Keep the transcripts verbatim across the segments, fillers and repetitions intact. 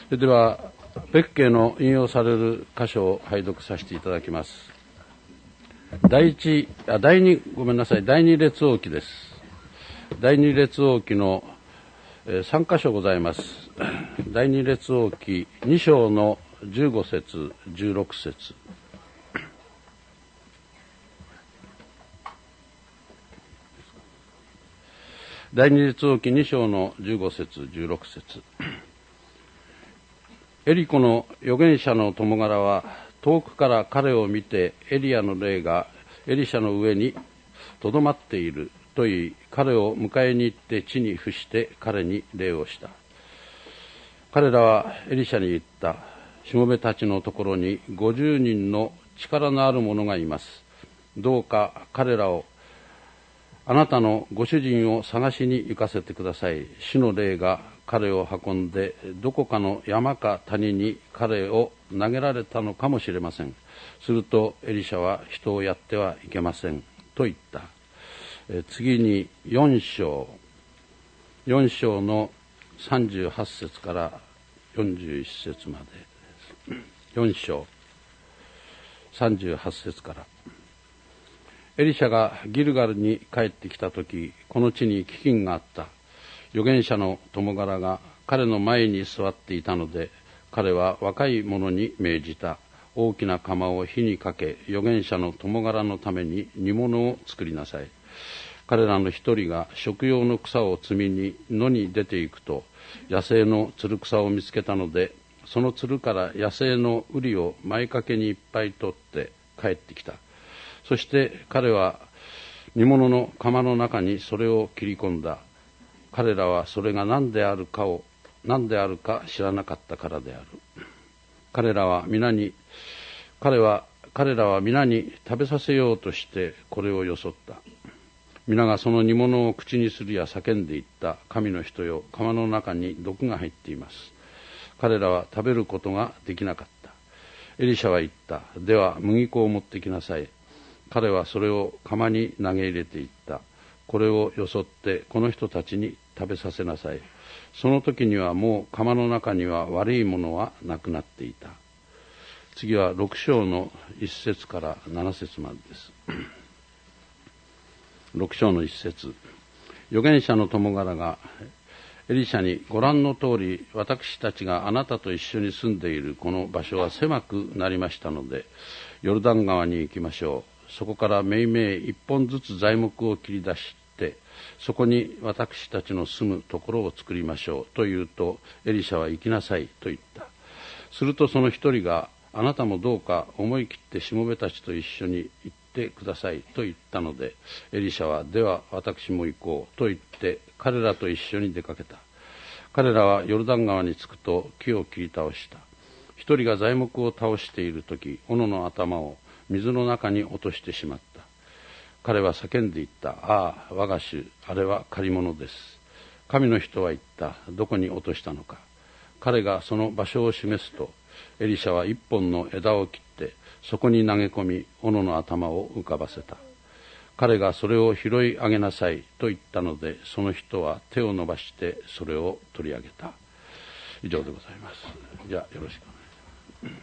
それでは別件の引用される箇所を拝読させていただきます。第一あ第二ごめんなさい第二列王記です。第二列王記のさん箇所ございます。第二列王記に章のじゅうご節じゅうろく節、第二列王記に章のじゅうご節じゅうろく節。エリコの預言者の友柄は遠くから彼を見て、エリアの霊がエリシャの上にとどまっていると言い、彼を迎えに行って地に伏して彼に礼をした。彼らはエリシャに言った。しもべたちのところにごじゅうにんの力のある者がいます。どうか彼らをあなたのご主人を探しに行かせてください。主の霊が彼を運んでどこかの山か谷に彼を投げられたのかもしれません。するとエリシャは人をやってはいけませんと言った。え次によん章よん章のさんじゅうはち節からよんじゅういち節までです。よん章さんじゅうはち節から。エリシャがギルガルに帰ってきたとき、この地に飢饉があった。預言者の友柄が彼の前に座っていたので、彼は若い者に命じた。大きな釜を火にかけ、預言者の友柄のために煮物を作りなさい。彼らの一人が食用の草を摘みに野に出ていくと、野生のつる草を見つけたので、そのつるから野生の瓜を前掛けにいっぱい取って帰ってきた。そして彼は煮物の釜の中にそれを切り込んだ。彼らはそれが何であるかを何であるか知らなかったからである。彼らは皆に彼は彼らは皆に食べさせようとしてこれをよそった。皆がその煮物を口にするや叫んでいった。神の人よ、釜の中に毒が入っています。彼らは食べることができなかった。エリシャは言った。では麦粉を持ってきなさい。彼はそれを釜に投げ入れていった。これをよそってこの人たちに食べさせなさい。その時にはもう釜の中には悪いものはなくなっていた。次はろく章のいち節からなな節までです。ろく章のいち節。預言者の友柄がエリシャに、ご覧の通り私たちがあなたと一緒に住んでいるこの場所は狭くなりましたので、ヨルダン川に行きましょう。そこからめいめい一本ずつ材木を切り出して、そこに私たちの住むところを作りましょうと言うと、エリシャは行きなさいと言った。するとその一人が、あなたもどうか思い切ってしもべたちと一緒に行ってくださいと言ったので、エリシャは、では私も行こうと言って彼らと一緒に出かけた。彼らはヨルダン川に着くと木を切り倒した。一人が材木を倒しているとき、斧の頭を水の中に落としてしまった。彼は叫んで言った。ああ、我が主、あれは借り物です。神の人は言った。どこに落としたのか。彼がその場所を示すと、エリシャは一本の枝を切って、そこに投げ込み、斧の頭を浮かばせた。彼がそれを拾い上げなさいと言ったので、その人は手を伸ばしてそれを取り上げた。以上でございます。じゃあよろしくお願いします。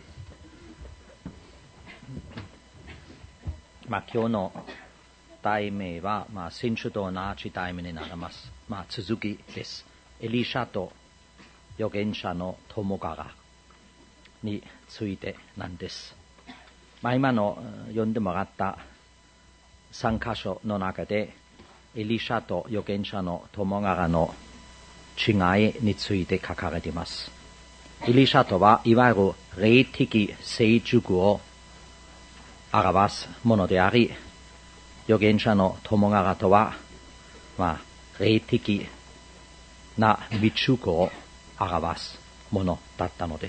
まあ、今日の題名は、まあ、先週と同じ題名になります。まあ、続きです。エリシャと預言者の友柄についてなんです。まあ、今の読んでもらったさん箇所の中で、エリシャと預言者の友柄の違いについて書かれています。エリシャとはいわゆる霊的成熟を表すものであり、預言者の友柄とは、まあ、霊的な未熟を表すものだったのです。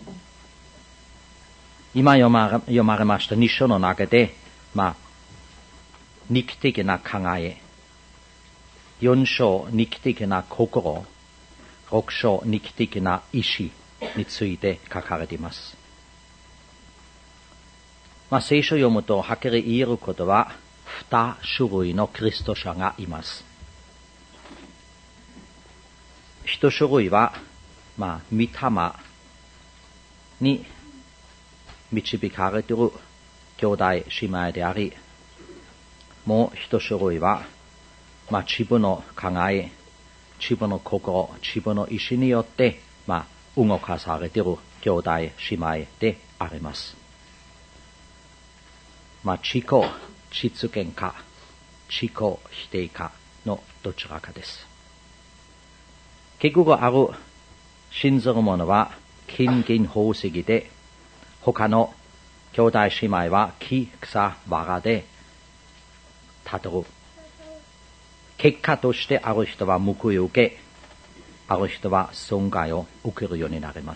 今読まれ、読まれましたに章の中で、まあ、肉的な考え、よん章肉的な心、ろく章肉的な意志について書かれています。まあ、聖書を読むとはっきり言えることは、二種類のキリスト者がいます。一種類はまあ、御霊に導かれている兄弟姉妹であり、もう一種類は、まあ、自分の考え、自分の心、自分の意志によって、まあ、動かされている兄弟姉妹であります。まあ、自己実現か、自己否定かのどちらかです。結局ある信ずる者は金銀宝石で、他の兄弟姉妹は木、草、藁で立てる。結果としてある人は報いを受け、ある人は損害を受けるようになります。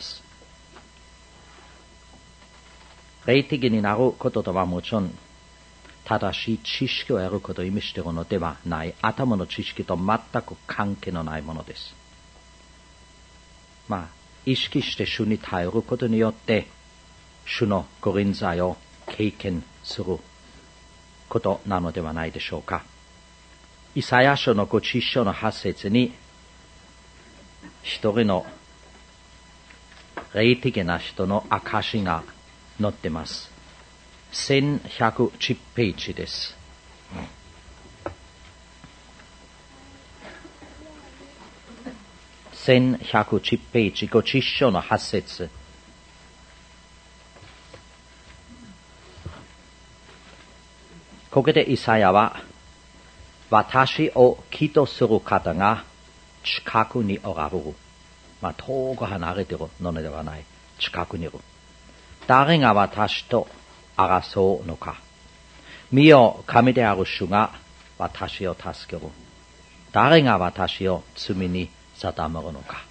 霊的になることとはもちろん、正しい知識を得ることを意味しているのではない、頭の知識と全く関係のないものです。まあ、意識して主に頼ることによって、主のご臨在を経験することなのではないでしょうか。イサヤ書のごじゅっ章のはち節に、一人の霊的な人の証が載っています。せんひゃくじゅうページです。せんひゃくじゅうページ、ごじゅっ章のはち節。ここでイサヤは、私を祈祷する方が近くにおられる。まあ、遠く離れているのではない。近くにいる。誰が私と争うのか。見よ、神である主が私を助ける。誰が私を罪に定めるのか。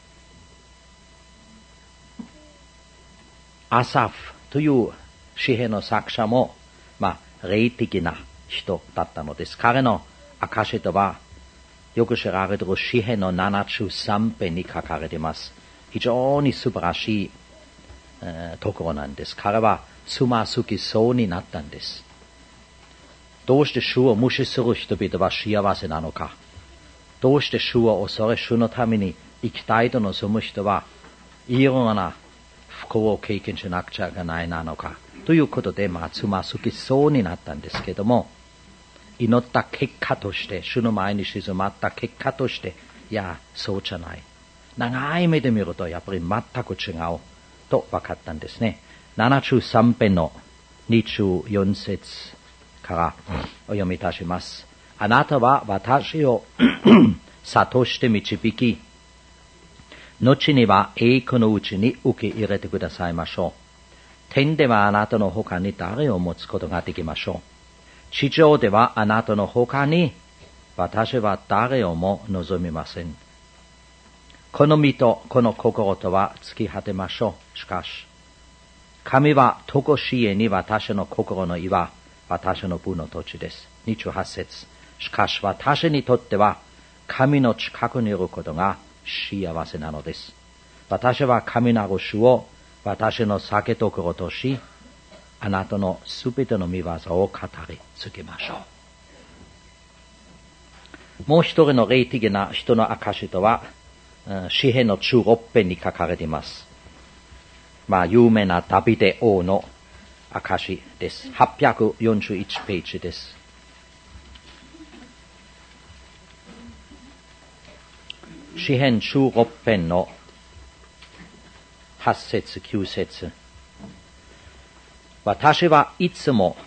アサフという詩篇の作者も、まあ、霊的な人だったのです。彼の証とは、よく知られている詩篇のななじゅうさん編に書かれています。非常に素晴らしい、えー、ところなんです。彼はつまずきそうになったんです。どうして主を無視する人々は幸せなのか。どうして主を恐れ主のために生きたいと望む人はいろんな不幸を経験しなくちゃいけないなのか。ということで、まあ、つまずきそうになったんですけども、祈った結果として、主の前に静まった結果として、いや、そうじゃない。長い目で見ると、やっぱり全く違うと分かったんですね。ななじゅうさん編のにじゅうよん節からお読みいたします。あなたは私を諭して導き、後には栄光のうちに受け入れてくださいましょう。天ではあなたの他に誰を持つことができましょう。地上ではあなたの他に私は誰をも望みません。この身とこの心とは尽き果てましょう。しかし、神は常しえに私の心の岩、私の分の土地です。にじゅうはち節。しかし私にとっては神の近くにいることが幸せなのです。私は神なる主を私の酒ところとし、あなたのすべての見業を語りつけましょう。もう一人の霊的な人の証とは、詩篇のじゅうろく編に書かれています。まあ、有名なダビデ王の証です。はっぴゃくよんじゅういちページです。詩篇じゅうろく編のはち節きゅう節。私はいつも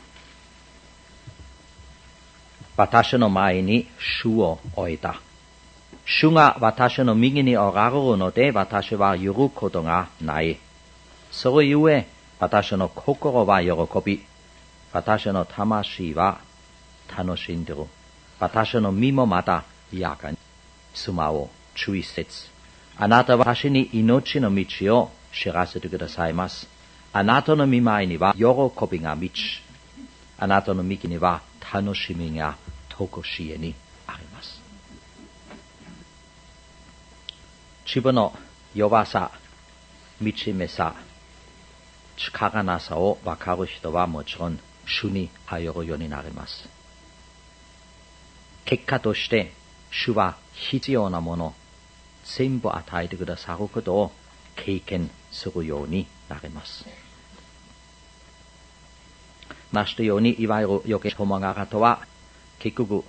私の前に主を置いた。主が私の右におられるので私は揺ることがない。それゆえ私の心は喜び、私の魂は楽しんでいる。私の身もまたやかに住まおう。じゅういち節。あなたは私に命の道を知らせてくださいます。あなたの御前には喜びが満ち、あなたの右には楽しみが常しえにあります。自分の弱さ、惨めさ、力なさを分かる人はもちろん主に頼るようになります。結果として主は必要なもの全部与えてくださることを経験するようになります。ましたように、いわゆる預言者トモガラとは、結局、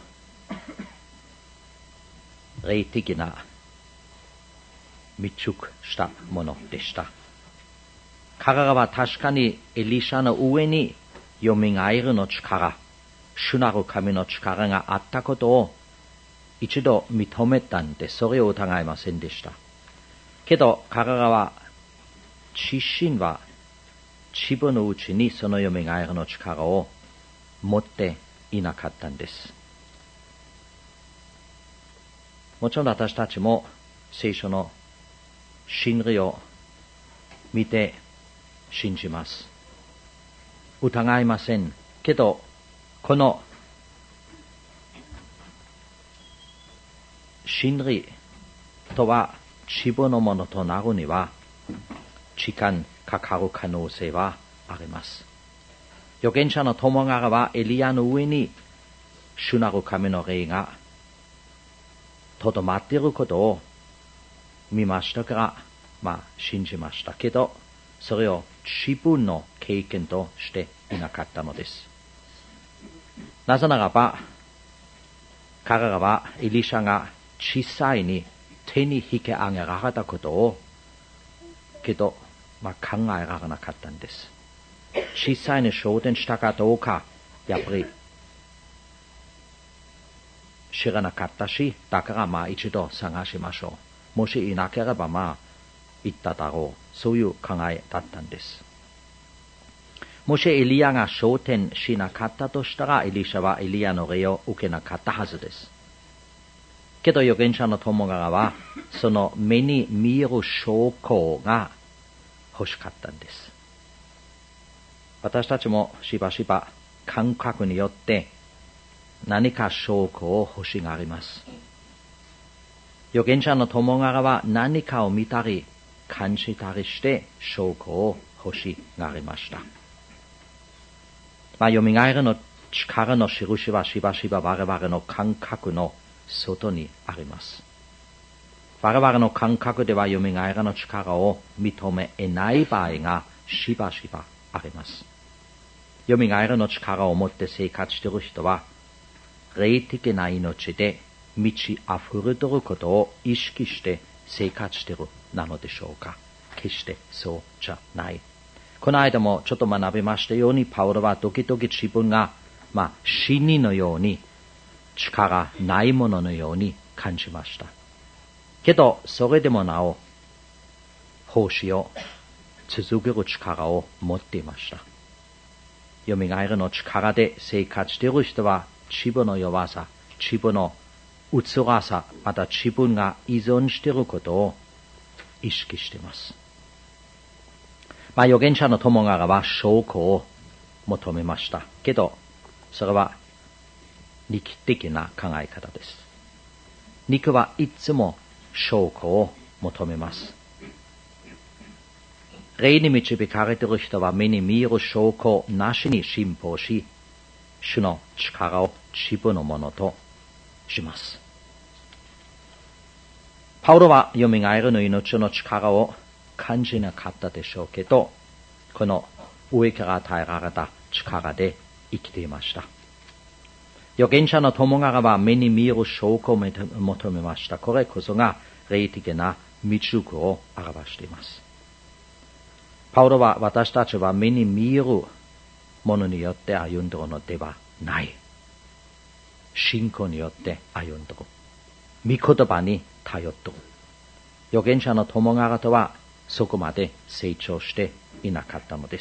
霊的な密着したものでした。彼らは確かにエリシャの上に蘇るの力、主なる神の力があったことを一度認めたんで、それを疑いませんでした。けど彼らは自身は自分のうちにその蘇るの力を持っていなかったんです。もちろん私たちも聖書の真理を見て信じます。疑いません。けど、この真理とは自分のものとなるには時間かかる可能性はあります。預言者のトモガラはエリアの上に主なる神の霊がとどまっていることを見ましたから、まあ信じましたけど、それを自分の経験としていなかったのです。なぜならば、彼らはエリシャが実際に手に引き上げられたことを、けど、まあ、考えられなかったんです。実際に昇天したかどうか、やっぱり知らなかったし、だからまあ一度探しましょう。もしいなければまあ言っただろう。そういう考えだったんです。もしエリアが昇天しなかったとしたら、エリシャはエリアの霊を受けなかったはずです。けど預言者のトモガラは、その目に見える証拠が欲しかったんです。私たちもしばしば感覚によって何か証拠を欲しがります。預言者のトモガラは何かを見たり感じたりして証拠を欲しがりました。まあ、蘇りの力の印はしばしば我々の感覚の外にあります。我々の感覚では蘇りの力を認め得ない場合がしばしばあります。蘇りの力を持って生活している人は、霊的な命で満ち溢れていることを意識して生活しているなのでしょうか。決してそうじゃない。この間もちょっと学びましたように、パウロは時々自分が、まあ、死にのように、力ないもののように感じました。けど、それでもなお、奉仕を続ける力を持っていました。蘇りの力で生活している人は、自分の弱さ、自分のうつらさ、また自分が依存していることを意識しています。まあ、預言者のトモガラは証拠を求めました。けど、それは肉的な考え方です。肉はいつも証拠を求めます。霊に導かれている人は目に見える証拠なしに信奉し、主の力を自分のものとします。パウロは蘇りの命の力を感じなかったでしょうけど、この上から与えられた力で生きていました。預言者のトモガラは目に見える証拠を求めました。これこそが霊的な密着を表しています。パウロは、私たちは目に見えるものによって歩んでいるのではない。信仰によって歩んでいる。御言葉に頼っている。預言者のトモガラとはそこまで成長していなかったのです。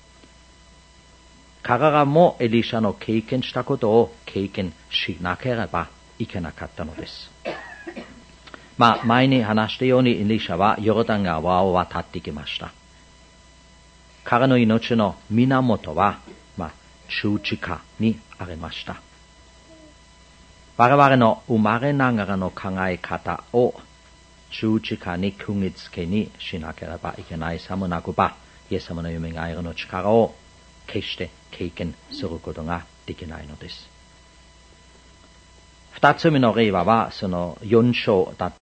彼らもエリシャの経験したことを経験しなければいけなかったのです。まあ、前に話したようにエリシャはヨルダン川を渡ってきました。彼の命の源は、まあ、十字架にありました。我々の生まれながらの考え方を十字架に釘付けにしなければいけない。さもなくば、イエス様の蘇りの力を決して経験することができないのです。二つ目の例は、その四章だった。